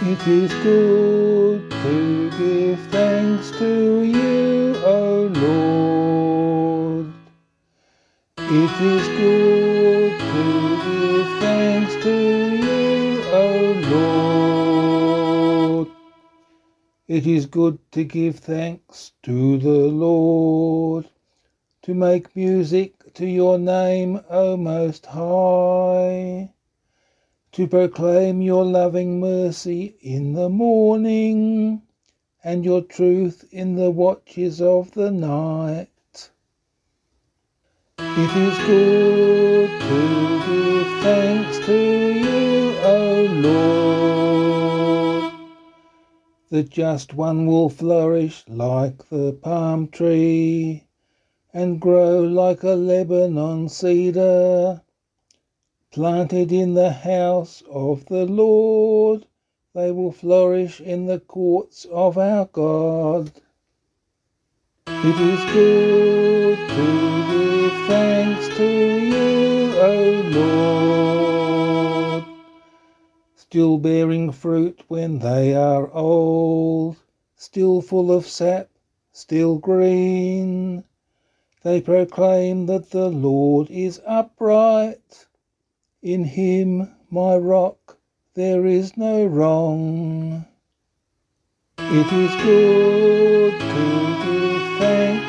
It is good to give thanks to you, O Lord. It is good to give thanks to you, O Lord. It is good to give thanks to the Lord, to make music to your name, O Most High, to proclaim your loving mercy in the morning and your truth in the watches of the night. It is good to give thanks to you, O Lord. The just one will flourish like the palm tree and grow like a Lebanon cedar, planted in the house of the Lord. They will flourish in the courts of our God. It is good to give thanks to you, O Lord. Still bearing fruit when they are old, still full of sap, still green, they proclaim that the Lord is upright. In him, my rock, there is no wrong. It is good to give thanks